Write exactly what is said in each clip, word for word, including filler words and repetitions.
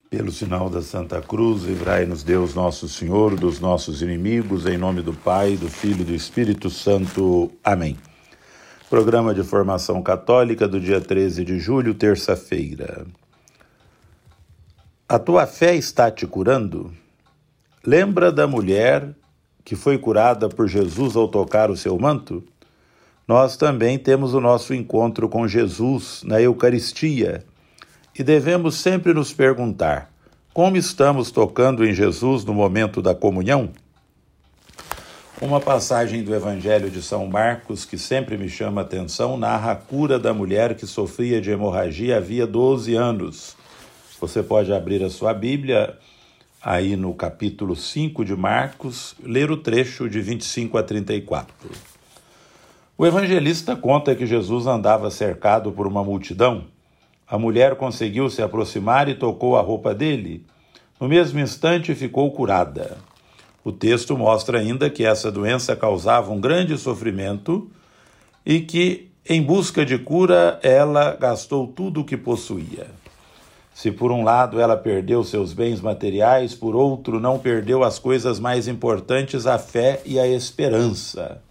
Pelo sinal da Santa Cruz, livrai-nos Deus nosso Senhor dos nossos inimigos, em nome do Pai, do Filho e do Espírito Santo. Amém. Programa de Formação Católica do dia treze de julho, terça-feira. A tua fé está te curando? Lembra da mulher que foi curada por Jesus ao tocar o seu manto? Nós também temos o nosso encontro com Jesus na Eucaristia e devemos sempre nos perguntar: como estamos tocando em Jesus no momento da comunhão? Uma passagem do Evangelho de São Marcos que sempre me chama a atenção narra a cura da mulher que sofria de hemorragia havia doze anos. Você pode abrir a sua Bíblia aí no capítulo cinco de Marcos, ler o trecho de vinte e cinco a trinta e quatro. O evangelista conta que Jesus andava cercado por uma multidão. A mulher conseguiu se aproximar e tocou a roupa dele. No mesmo instante ficou curada. O texto mostra ainda que essa doença causava um grande sofrimento e que, em busca de cura, ela gastou tudo o que possuía. Se por um lado ela perdeu seus bens materiais, por outro não perdeu as coisas mais importantes, a fé e a esperança.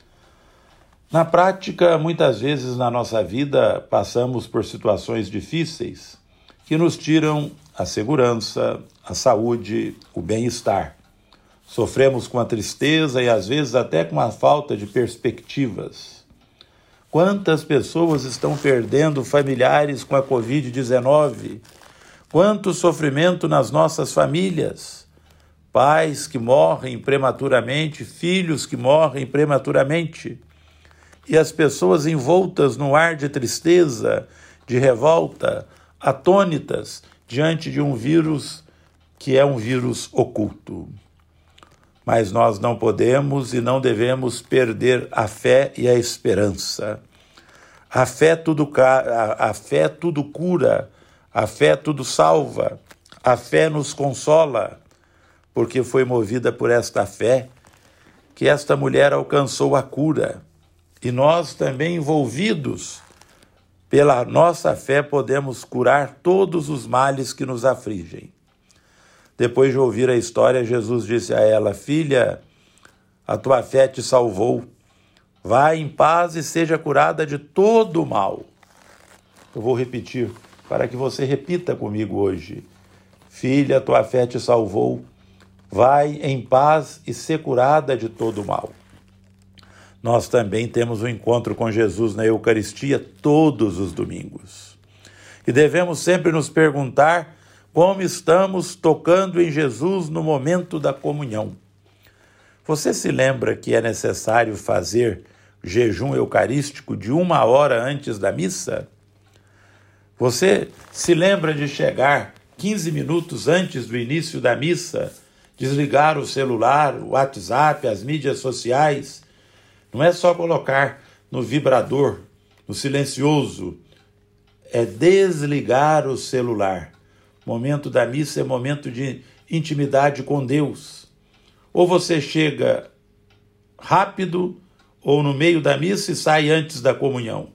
Na prática, muitas vezes na nossa vida passamos por situações difíceis que nos tiram a segurança, a saúde, o bem-estar. Sofremos com a tristeza e às vezes até com a falta de perspectivas. Quantas pessoas estão perdendo familiares com a covid dezenove? Quanto sofrimento nas nossas famílias? Pais que morrem prematuramente, filhos que morrem prematuramente. E as pessoas envoltas no ar de tristeza, de revolta, atônitas diante de um vírus que é um vírus oculto. Mas nós não podemos e não devemos perder a fé e a esperança. A fé tudo, a, a fé tudo cura, a fé tudo salva, a fé nos consola, porque foi movida por esta fé que esta mulher alcançou a cura. E nós também, envolvidos pela nossa fé, podemos curar todos os males que nos afligem. Depois de ouvir a história, Jesus disse a ela: filha, a tua fé te salvou. Vai em paz e seja curada de todo o mal. Eu vou repetir, para que você repita comigo hoje. Filha, a tua fé te salvou. Vai em paz e ser curada de todo o mal. Nós também temos um encontro com Jesus na Eucaristia todos os domingos. E devemos sempre nos perguntar como estamos tocando em Jesus no momento da comunhão. Você se lembra que é necessário fazer jejum eucarístico de uma hora antes da missa? Você se lembra de chegar quinze minutos antes do início da missa, desligar o celular, o WhatsApp, as mídias sociais? Não é só colocar no vibrador, no silencioso, é desligar o celular. Momento da missa é momento de intimidade com Deus. Ou você chega rápido, ou no meio da missa e sai antes da comunhão,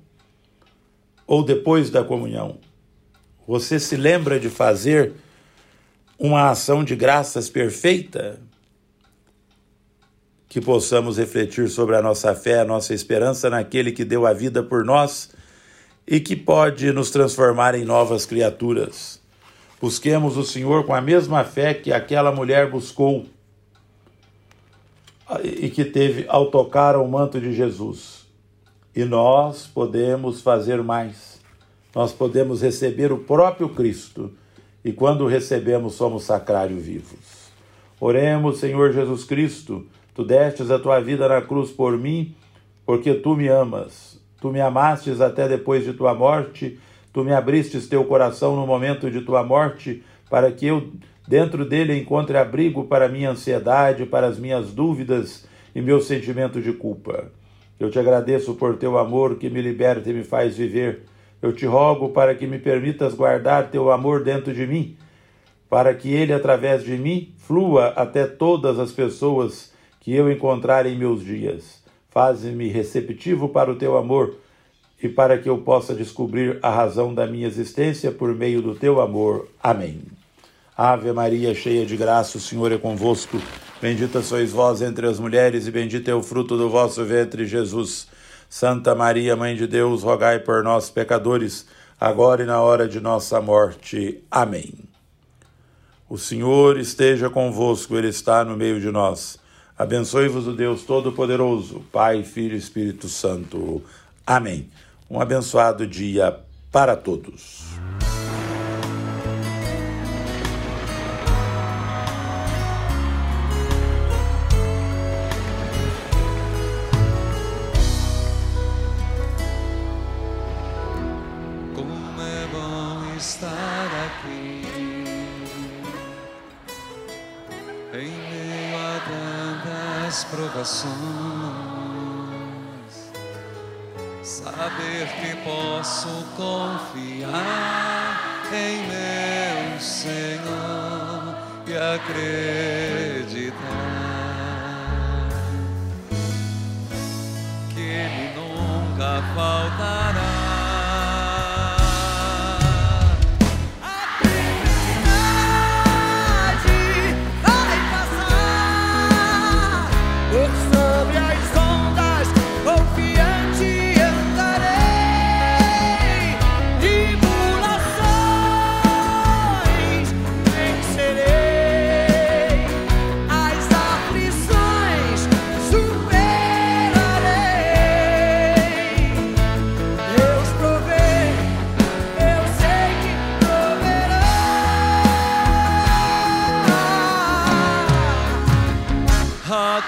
ou depois da comunhão. Você se lembra de fazer uma ação de graças perfeita? Que possamos refletir sobre a nossa fé, a nossa esperança naquele que deu a vida por nós e que pode nos transformar em novas criaturas. Busquemos o Senhor com a mesma fé que aquela mulher buscou e que teve ao tocar ao manto de Jesus. E nós podemos fazer mais. Nós podemos receber o próprio Cristo e quando o recebemos somos sacrário vivos. Oremos, Senhor Jesus Cristo. Tu destes a tua vida na cruz por mim, porque tu me amas. Tu me amastes até depois de tua morte. Tu me abristes teu coração no momento de tua morte, para que eu, dentro dele, encontre abrigo para minha ansiedade, para as minhas dúvidas e meu sentimento de culpa. Eu te agradeço por teu amor que me liberta e me faz viver. Eu te rogo para que me permitas guardar teu amor dentro de mim, para que ele, através de mim, flua até todas as pessoas que eu encontrar em meus dias. Faze-me receptivo para o teu amor e para que eu possa descobrir a razão da minha existência por meio do teu amor. Amém. Ave Maria, cheia de graça, o Senhor é convosco. Bendita sois vós entre as mulheres e bendito é o fruto do vosso ventre, Jesus. Santa Maria, Mãe de Deus, rogai por nós, pecadores, agora e na hora de nossa morte. Amém. O Senhor esteja convosco, Ele está no meio de nós. Abençoe-vos o Deus Todo-Poderoso, Pai, Filho e Espírito Santo. Amém. Um abençoado dia para todos. Como é bom estar aqui, em meio a tantas provações, saber que posso confiar em meu Senhor e acreditar que Ele nunca faltará. A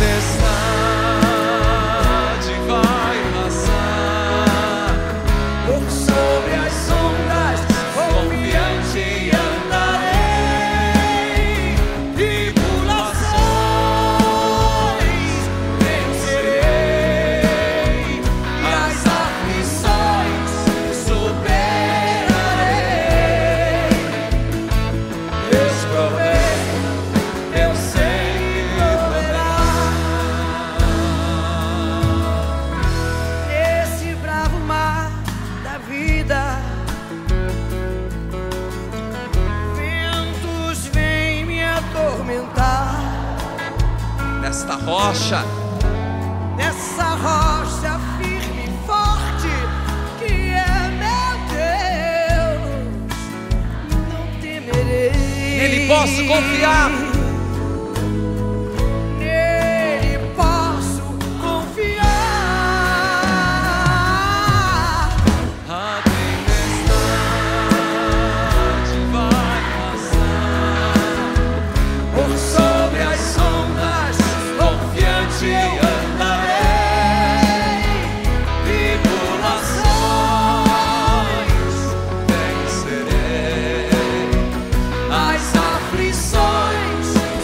tempestade vai passar, por sobre as ondas, confiante andarei. Tribulações vencerei, as aflições superarei. Deus provê, eu sei. Nesta rocha, nessa rocha firme e forte que é meu Deus, não temerei. nele posso confiar. Nele posso confiar. A tempestade vai passar, por sobre as ondas, confiante andarei. Tribulações vencerei, as aflições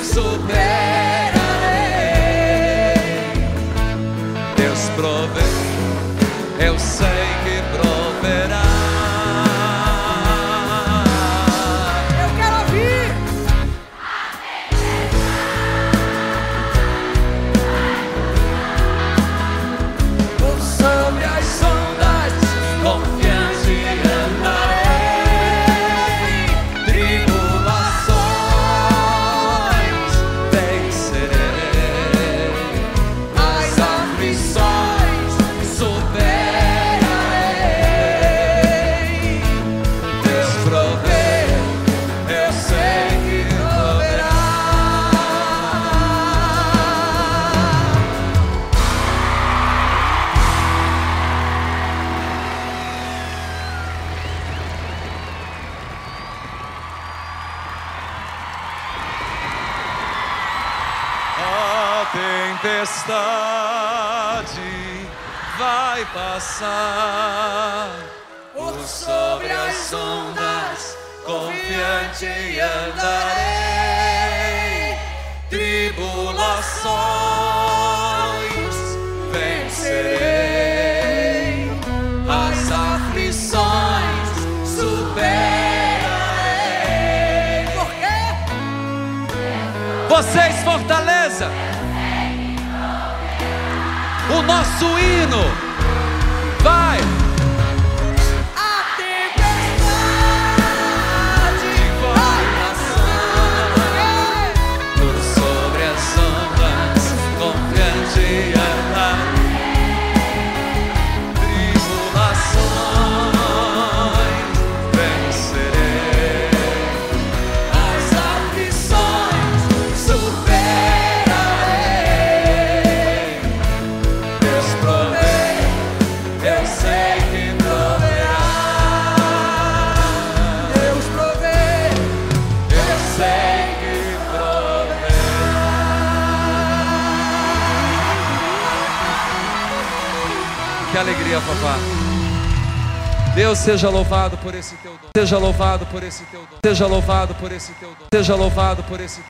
superarei. Deus provê, eu sei que proverá. Eu quero ouvir. Por sobre as ondas, confiante andarei. Tribulações vencerei, as aflições superarei. Deus provê, eu sei que proverá. A tempestade vai passar, por sobre as ondas, confiante andarei. Tribulações vencerei, as aflições superarei. Por quê? Vocês, Fortaleza, o nosso hino vai. A tempestade vai passar. Que alegria, papá. Deus seja louvado por esse teu dom. Seja louvado por esse teu dom. Seja louvado por esse teu dom. Seja louvado por esse